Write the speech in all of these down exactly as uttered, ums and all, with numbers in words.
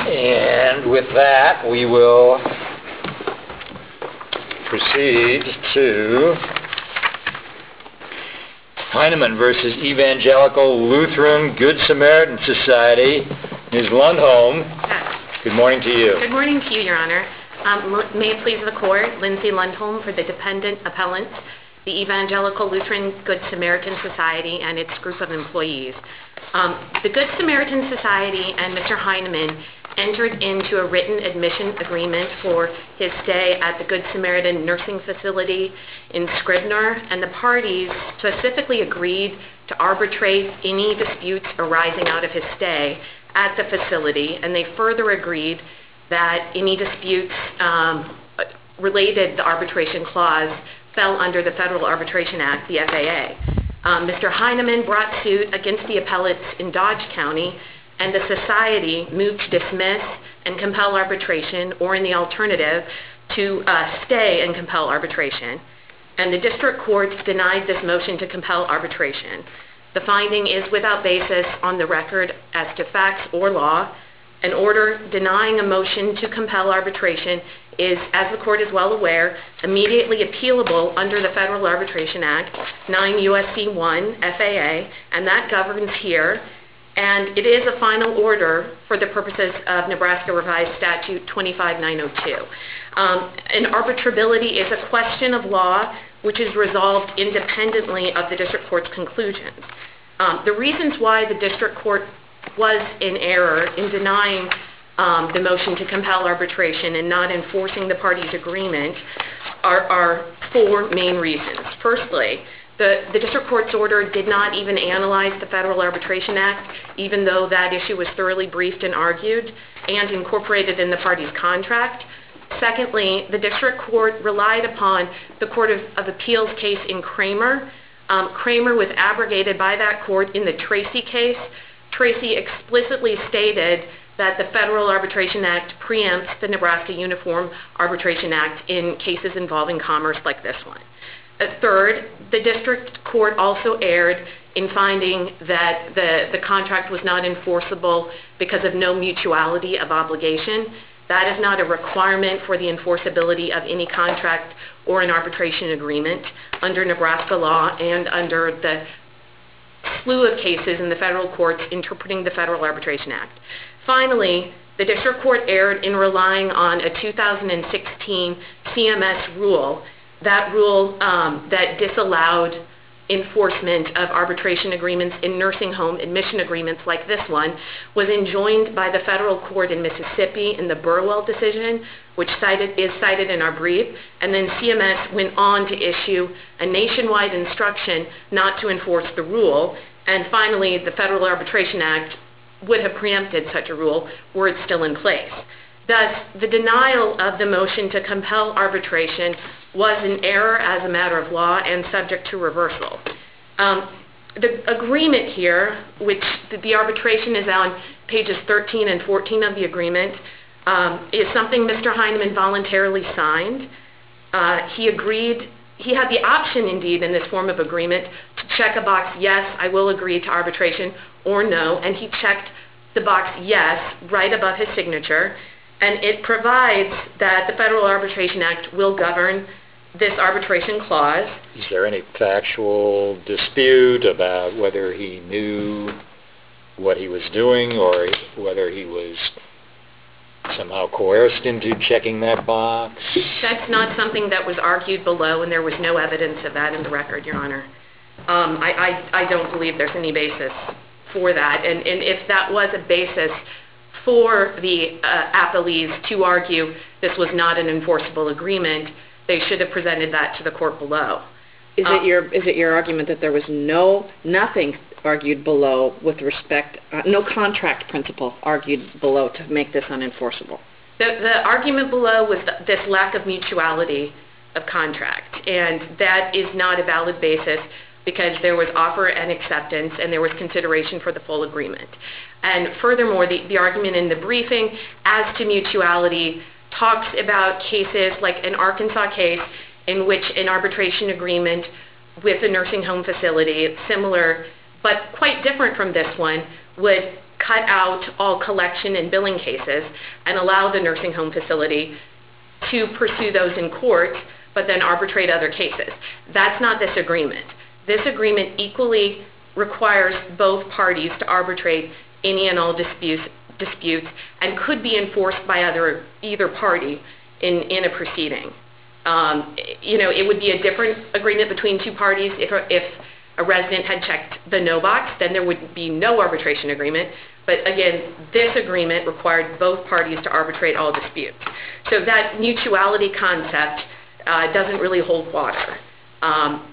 And with that, we will proceed to Heinemann versus Evangelical Lutheran Good Samaritan Society. Miz Lundholm, yes. Good morning to you. Good morning to you, Your Honor. Um, may it please the Court, Lindsay Lundholm for the dependent appellants, the Evangelical Lutheran Good Samaritan Society and its group of employees. Um, the Good Samaritan Society and Mister Heinemann entered into a written admission agreement for his stay at the Good Samaritan Nursing Facility in Scribner, and the parties specifically agreed to arbitrate any disputes arising out of his stay at the facility, and they further agreed that any disputes um, related the arbitration clause fell under the Federal Arbitration Act, the F A A. Um, Mister Heinemann brought suit against the appellates in Dodge County, and the society moved to dismiss and compel arbitration, or in the alternative, to uh, stay and compel arbitration. And the district courts denied this motion to compel arbitration. The finding is without basis on the record as to facts or law. An order denying a motion to compel arbitration is, as the court is well aware, immediately appealable under the Federal Arbitration Act, nine U S C one F A A, and that governs here. And it is a final order for the purposes of Nebraska Revised Statute twenty-five nine oh two. Um, and arbitrability is a question of law which is resolved independently of the district court's conclusions. Um, the reasons why the district court was in error in denying um, the motion to compel arbitration and not enforcing the parties' agreement are, are four main reasons. Firstly, the, the district court's order did not even analyze the Federal Arbitration Act, even though that issue was thoroughly briefed and argued and incorporated in the parties' contract. Secondly, the district court relied upon the Court of, of Appeals case in Kramer. Um, Kramer was abrogated by that court in the Tracy case. Tracy explicitly stated that the Federal Arbitration Act preempts the Nebraska Uniform Arbitration Act in cases involving commerce like this one. Uh, third, the district court also erred in finding that the, the contract was not enforceable because of no mutuality of obligation. That is not a requirement for the enforceability of any contract or an arbitration agreement under Nebraska law and under the slew of cases in the federal courts interpreting the Federal Arbitration Act. Finally, the district court erred in relying on a two thousand sixteen C M S rule, that rule um, that disallowed enforcement of arbitration agreements in nursing home admission agreements like this one, was enjoined by the federal court in Mississippi in the Burwell decision, which cited, is cited in our brief, and then C M S went on to issue a nationwide instruction not to enforce the rule, and finally the Federal Arbitration Act would have preempted such a rule were it still in place. Thus, the denial of the motion to compel arbitration was an error as a matter of law and subject to reversal. Um, the agreement here, which the, the arbitration is on pages thirteen and fourteen of the agreement, um, is something Mister Heinemann voluntarily signed. Uh, he agreed, he had the option indeed in this form of agreement to check a box, yes, I will agree to arbitration, or no, and he checked the box yes right above his signature. And it provides that the Federal Arbitration Act will govern this arbitration clause. Is there any factual dispute about whether he knew what he was doing or whether he was somehow coerced into checking that box? That's not something that was argued below, and there was no evidence of that in the record, Your Honor. Um, I, I, I don't believe there's any basis for that. And, and if that was a basis for the uh, appellees to argue this was not an enforceable agreement, they should have presented that to the court below. Is um, it your is it your argument that there was no nothing argued below with respect, uh, no contract principle argued below to make this unenforceable? The, the argument below was th- this lack of mutuality of contract, and that is not a valid basis because there was offer and acceptance and there was consideration for the full agreement. And furthermore, the, the argument in the briefing as to mutuality talks about cases like an Arkansas case in which an arbitration agreement with a nursing home facility, similar but quite different from this one, would cut out all collection and billing cases and allow the nursing home facility to pursue those in court, but then arbitrate other cases. That's not this agreement. This agreement equally requires both parties to arbitrate any and all disputes, disputes and could be enforced by other, either party in, in a proceeding. Um, you know, it would be a different agreement between two parties if, if a resident had checked the no box, then there would be no arbitration agreement. But again, this agreement required both parties to arbitrate all disputes. So that mutuality concept uh, doesn't really hold water. Um,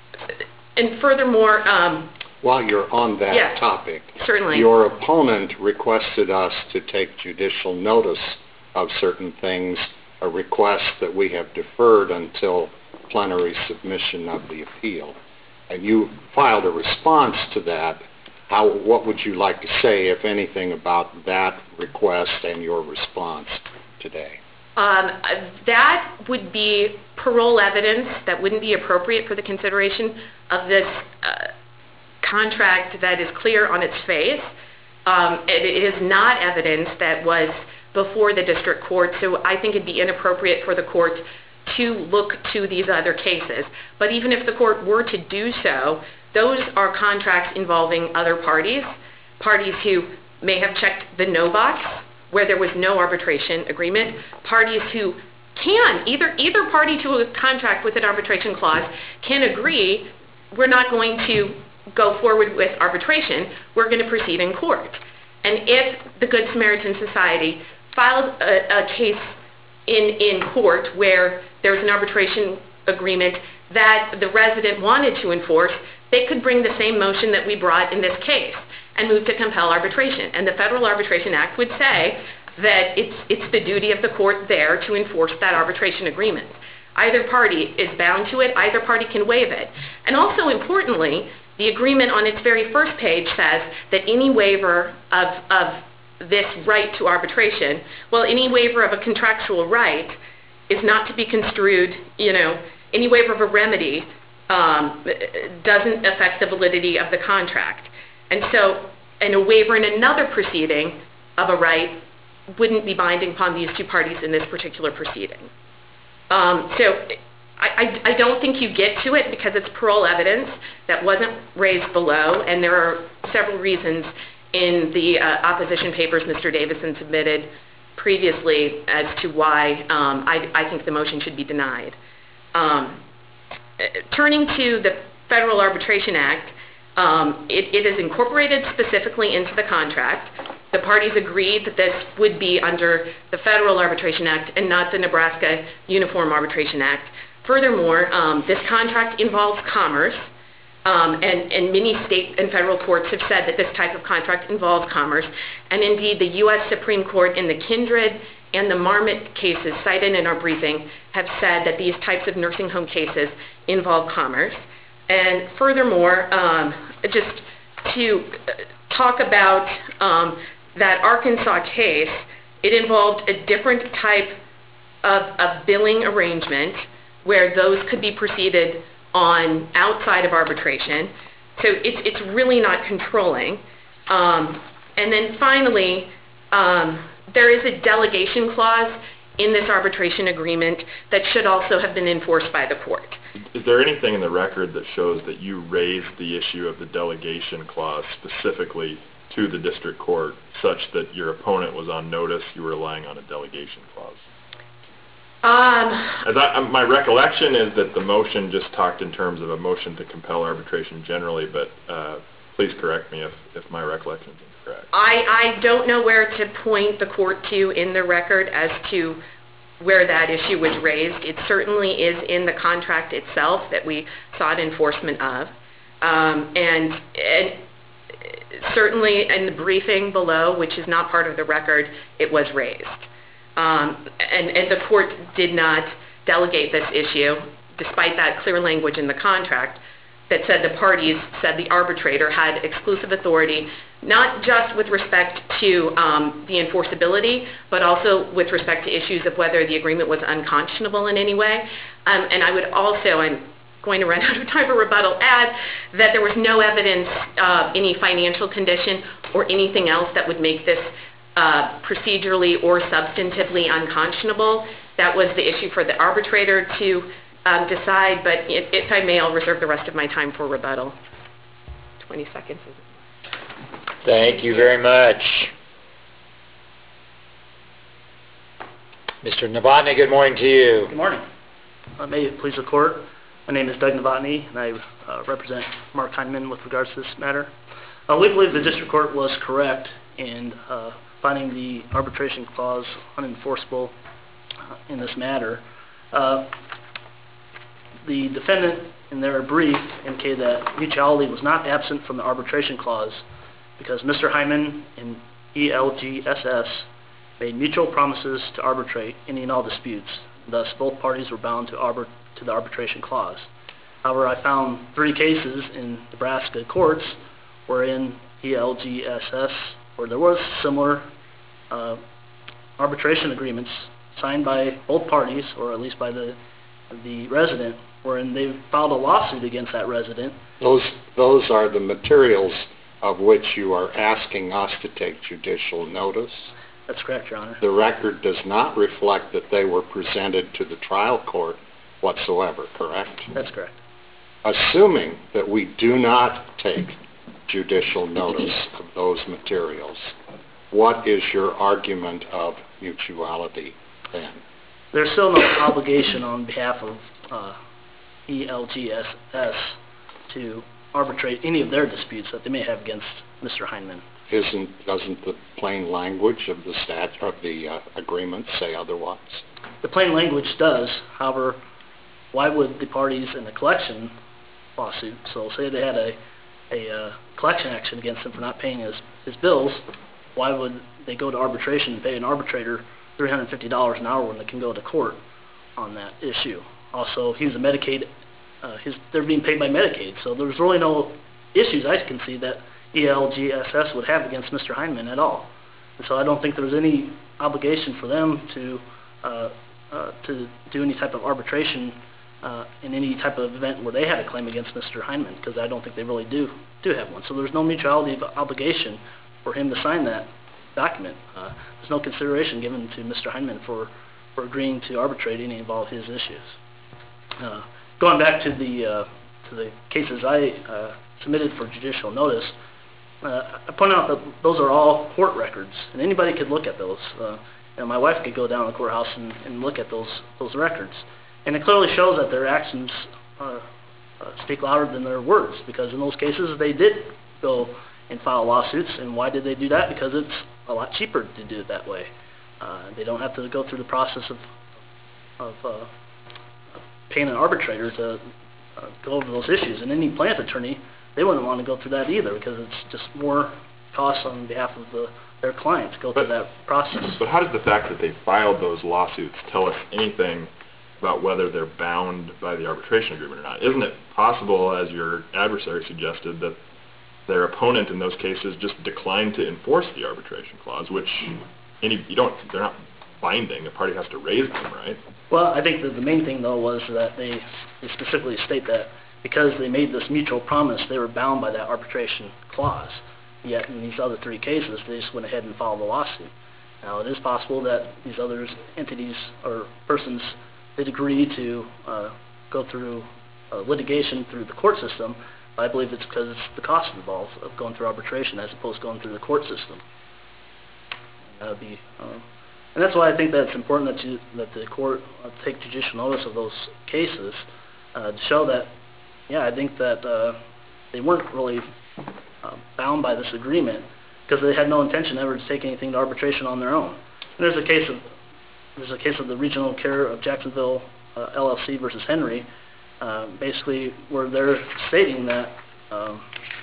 and furthermore, um, while you're on that yeah, topic, certainly. Your opponent requested us to take judicial notice of certain things, a request that we have deferred until plenary submission of the appeal. And you filed a response to that. How, what would you like to say, if anything, about that request and your response today? Um, that would be parole evidence that wouldn't be appropriate for the consideration of this uh, contract that is clear on its face. Um, it, it is not evidence that was before the district court, so I think it'd be inappropriate for the court to look to these other cases. But even if the court were to do so, those are contracts involving other parties, parties who may have checked the no box where there was no arbitration agreement, parties who can, either, either party to a contract with an arbitration clause can agree, we're not going to go forward with arbitration, we're going to proceed in court. And if the Good Samaritan Society filed a, a case in, in court where there's an arbitration agreement that the resident wanted to enforce, they could bring the same motion that we brought in this case and move to compel arbitration. And the Federal Arbitration Act would say that it's, it's the duty of the court there to enforce that arbitration agreement. Either party is bound to it, either party can waive it. And also importantly, the agreement on its very first page says that any waiver of, of this right to arbitration, well, any waiver of a contractual right is not to be construed, you know, any waiver of a remedy um, doesn't affect the validity of the contract. And so, and a waiver in another proceeding of a right wouldn't be binding upon these two parties in this particular proceeding. Um, so I, I, I don't think you get to it because it's parole evidence that wasn't raised below, and there are several reasons in the uh, opposition papers Mister Davison submitted previously as to why um, I, I think the motion should be denied. Um, turning to the Federal Arbitration Act, um, it, it is incorporated specifically into the contract. The parties agreed that this would be under the Federal Arbitration Act and not the Nebraska Uniform Arbitration Act. Furthermore, um, this contract involves commerce, um, and, and many state and federal courts have said that this type of contract involves commerce. And indeed, the U S Supreme Court in the Kindred and the Marmot cases cited in our briefing have said that these types of nursing home cases involve commerce. And furthermore, um, just to talk about um, that Arkansas case, it involved a different type of, of billing arrangement where those could be proceeded on outside of arbitration. So it's, it's really not controlling. Um, and then finally, um, there is a delegation clause in this arbitration agreement that should also have been enforced by the court. Is there anything in the record that shows that you raised the issue of the delegation clause specifically to the district court such that your opponent was on notice you were relying on a delegation clause? Um, As I, my recollection is that the motion just talked in terms of a motion to compel arbitration generally, but uh, please correct me if, if my recollection is incorrect. I, I don't know where to point the court to in the record as to where that issue was raised. It certainly is in the contract itself that we sought enforcement of. Um, and, and certainly in the briefing below, which is not part of the record, it was raised. Um, and, and the court did not delegate this issue, despite that clear language in the contract that said the parties said the arbitrator had exclusive authority, not just with respect to um, the enforceability, but also with respect to issues of whether the agreement was unconscionable in any way. Um, and I would also, I'm going to run out of time for rebuttal, add that there was no evidence of any financial condition or anything else that would make this uh, procedurally or substantively unconscionable. That was the issue for the arbitrator to um, decide, but if, if I may, I'll reserve the rest of my time for rebuttal. twenty seconds. Thank you very much. Mister Novotny, good morning to you. Good morning. Uh, may it please the court, my name is Doug Novotny, and I uh, represent Mark Heineman with regards to this matter. Uh, we believe the district court was correct in uh, finding the arbitration clause unenforceable uh, in this matter. Uh, the defendant, in their brief, indicated that mutuality was not absent from the arbitration clause because Mister Heineman and E L G S S made mutual promises to arbitrate any and all disputes. Thus, both parties were bound to, arbit to the arbitration clause. However, I found three cases in Nebraska courts wherein E L G S S, where there was similar uh, arbitration agreements signed by both parties, or at least by the the resident, wherein they filed a lawsuit against that resident. Those, those are the materials of which you are asking us to take judicial notice. That's correct, Your Honor. The record does not reflect that they were presented to the trial court whatsoever, correct? That's correct. Assuming that we do not take judicial notice of those materials, what is your argument of mutuality then? There's still no obligation on behalf of uh, E L G S S to arbitrate any of their disputes that they may have against Mister Heineman. Isn't, doesn't the plain language of the stat of the uh, agreement say otherwise? The plain language does. However, why would the parties in the collection lawsuit, so say they had a, a uh, collection action against him for not paying his, his bills, why would they go to arbitration and pay an arbitrator three hundred fifty dollars an hour when they can go to court on that issue? Also, he's a Medicaid, uh, his, they're being paid by Medicaid, so there's really no issues I can see that E L G S S would have against Mister Heineman at all. And so I don't think there's any obligation for them to uh, uh, to do any type of arbitration uh, in any type of event where they had a claim against Mister Heineman, because I don't think they really do do have one. So there's no mutuality of obligation for him to sign that document. Uh, there's no consideration given to Mister Heineman for, for agreeing to arbitrate any of all his issues. Uh, going back to the uh, to the cases I uh, submitted for judicial notice, Uh, I point out that those are all court records, and anybody could look at those. Uh, you know, my wife could go down to the courthouse and, and look at those those records, and it clearly shows that their actions uh, uh, speak louder than their words. Because in those cases, they did go and file lawsuits, and why did they do that? Because it's a lot cheaper to do it that way. Uh, they don't have to go through the process of of uh, paying an arbitrator to uh, go over those issues, and any plaintiff attorney, they wouldn't want to go through that either, because it's just more costs on behalf of the, their clients to go but, through that process. But how does the fact that they filed those lawsuits tell us anything about whether they're bound by the arbitration agreement or not? Isn't it possible, as your adversary suggested, that their opponent in those cases just declined to enforce the arbitration clause, which any you don't they're not binding. The party has to raise them, right? Well, I think that the main thing, though, was that they, they specifically state that because they made this mutual promise, they were bound by that arbitration clause. Yet in these other three cases, they just went ahead and filed a lawsuit. Now, it is possible that these other entities or persons did agree to uh, go through uh, litigation through the court system, but I believe it's because it's the cost involved of going through arbitration as opposed to going through the court system. That would be, um, and that's why I think that it's important that you, that the court uh, take judicial notice of those cases uh, to show that. Yeah, I think that uh, they weren't really uh, bound by this agreement because they had no intention ever to take anything to arbitration on their own. And there's a case of there's a case of the Regional Care of Jacksonville uh, L L C versus Henry, uh, basically where they're stating that um,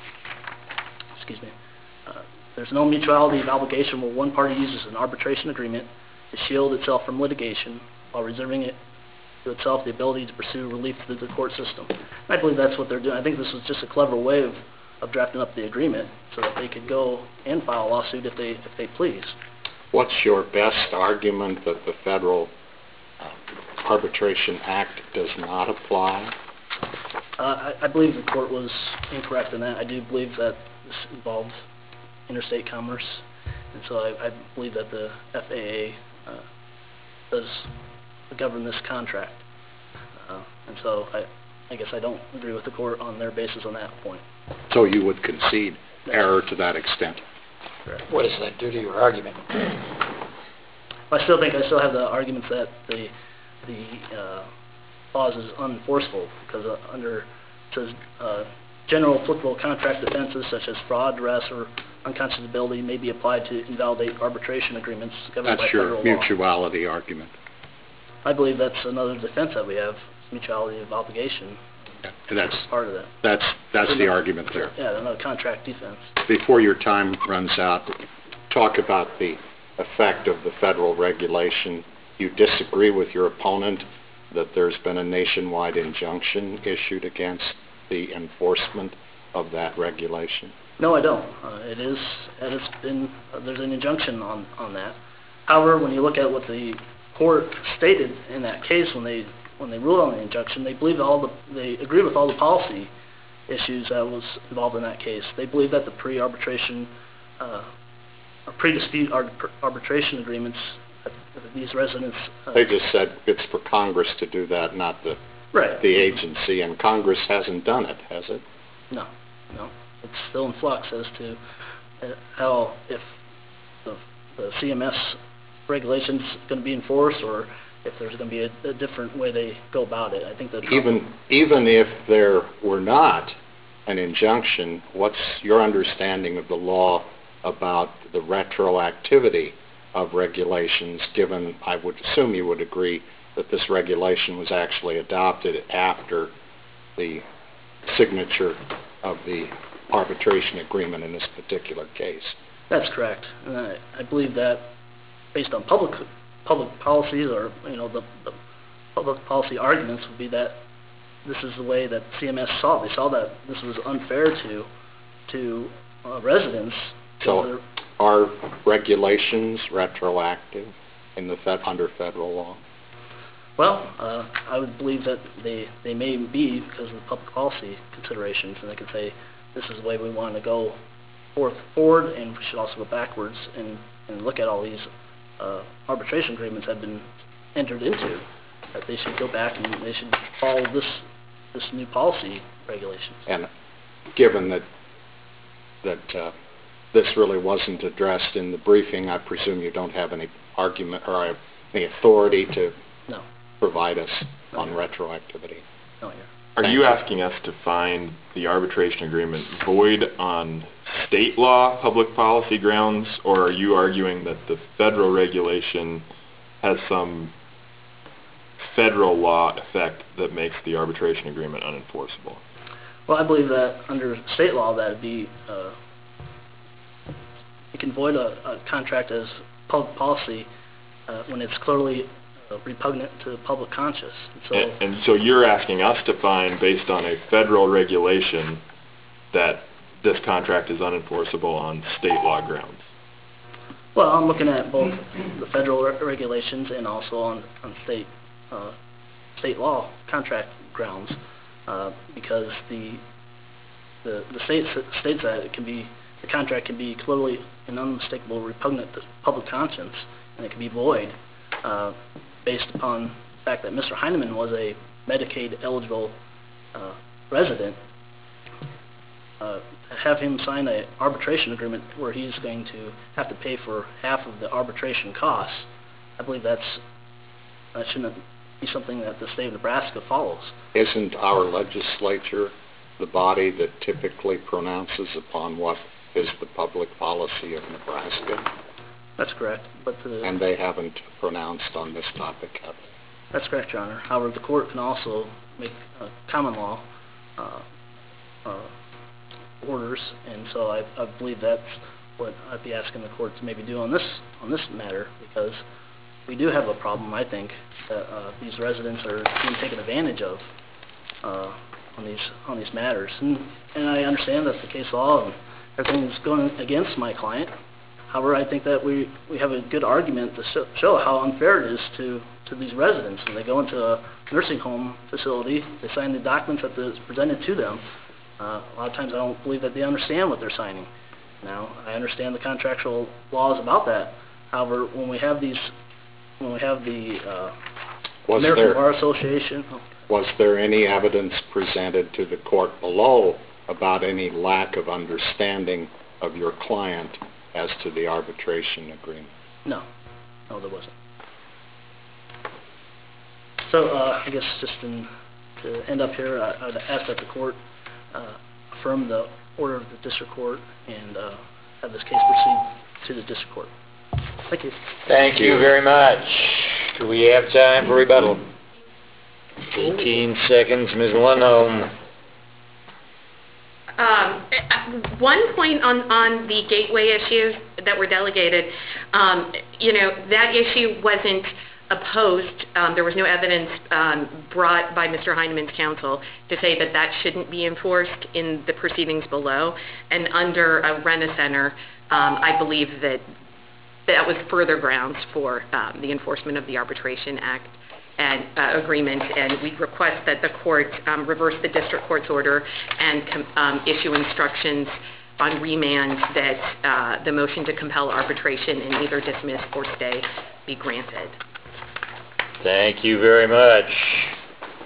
excuse me, uh, there's no mutuality of obligation where one party uses an arbitration agreement to shield itself from litigation while reserving it to itself the ability to pursue relief through the court system. And I believe that's what they're doing. I think this was just a clever way of, of drafting up the agreement so that they could go and file a lawsuit if they if they please. What's your best argument that the Federal Arbitration Act does not apply Uh, I, I believe the court was incorrect in that. I do believe that this involved interstate commerce, and so I, I believe that the F A A uh, does govern this contract. Uh, and so I, I guess I don't agree with the court on their basis on that point. So you would concede error to that extent? Correct. What does that do to your argument? I still think I still have the arguments that the the uh, clause is unenforceable because uh, under it says uh, general applicable contract offenses such as fraud, duress, or unconscionability may be applied to invalidate arbitration agreements governed That's by your federal law. mutuality argument. I believe that's another defense that we have, mutuality of obligation. And that's part of that. that's that's the argument there. Yeah, another contract defense. Before your time runs out, talk about the effect of the federal regulation. You disagree with your opponent that there's been a nationwide injunction issued against the enforcement of that regulation? No, I don't. Uh, it is, and it's been, uh, there's an injunction on, on that. However, when you look at what the court stated in that case when they when they ruled on the injunction, they believe all the they agree with all the policy issues that was involved in that case. They believe that the pre-arbitration uh, or pre-dispute arbitration agreements that these residents uh, they just said it's for Congress to do that, not the right. the agency, and Congress hasn't done it, has it? No, no. It's still in flux as to uh, how if the, the C M S regulations going to be enforced, or if there's going to be a, a different way they go about it. I think that even even if there were not an injunction, what's your understanding of the law about the retroactivity of regulations, given I would assume you would agree that this regulation was actually adopted after the signature of the arbitration agreement in this particular case? That's correct. And I, I believe that based on public public policies, or you know the, the public policy arguments, would be that this is the way that C M S saw it. They saw that this was unfair to to uh, residents. So are regulations retroactive in the fed, under federal law? Well, uh, I would believe that they, they may be because of the public policy considerations, and they could say this is the way we want to go forth forward, and we should also go backwards and, and look at all these uh, arbitration agreements that have been entered into, that they should go back and they should follow this this new policy regulations. And given that that uh, this really wasn't addressed in the briefing, I presume you don't have any argument or any authority to no. provide us no, on yeah. retroactivity. No, yeah. Are you asking us to find the arbitration agreement void on state law public policy grounds, or are you arguing that the federal regulation has some federal law effect that makes the arbitration agreement unenforceable? Well, I believe that under state law that would be uh, you can void a, a contract as public policy uh, when it's clearly uh, repugnant to the public conscience. And so, and, and so you're asking us to find, based on a federal regulation, that this contract is unenforceable on state law grounds? Well, I'm looking at both the federal re regulations and also on, on state uh, state law contract grounds, uh, because the the the state states that it can be the contract can be clearly and unmistakable repugnant to public conscience, and it can be void uh, based upon the fact that Mister Heineman was a Medicaid eligible uh, resident. Uh, have him sign an arbitration agreement where he's going to have to pay for half of the arbitration costs. I believe that's that shouldn't be something that the state of Nebraska follows. Isn't our legislature the body that typically pronounces upon what is the public policy of Nebraska? That's correct. But the, and they haven't pronounced on this topic, have they? That's correct, Your Honor. However, the court can also make uh, common law uh, uh, orders, and so I, I believe that's what I'd be asking the court to maybe do on this on this matter, because we do have a problem, I think, that uh, these residents are being taken advantage of uh, on these on these matters, and and I understand that's the case law, and everything's going against my client, However, I think that we, we have a good argument to show, show how unfair it is to, to these residents. When they go into a nursing home facility, they sign the documents that is presented to them. Uh, a lot of times I don't believe that they understand what they're signing. Now, I understand the contractual laws about that. However, when we have these, when we have the uh, Was American there, Bar Association, oh, was there any evidence presented to the court below about any lack of understanding of your client as to the arbitration agreement? no, no, there wasn't. So, uh, I guess just in, to end up here, I, I'd ask that the court uh, affirm the order of the district court and uh, have this case proceed to the district court. Thank you. Thank you very much. Do we have time for rebuttal? eighteen seconds, Miz Lundholm. Um, one point on, on the gateway issues that were delegated, um, you know, that issue wasn't opposed. Um, there was no evidence um, brought by Mister Heinemann's counsel to say that that shouldn't be enforced in the proceedings below. And under a Rent-A-Center, um, I believe that that was further grounds for um, the enforcement of the Arbitration Act and uh, agreement, and we request that the court um, reverse the district court's order and com- um, issue instructions on remand that uh, the motion to compel arbitration and either dismiss or stay be granted. Thank you very much.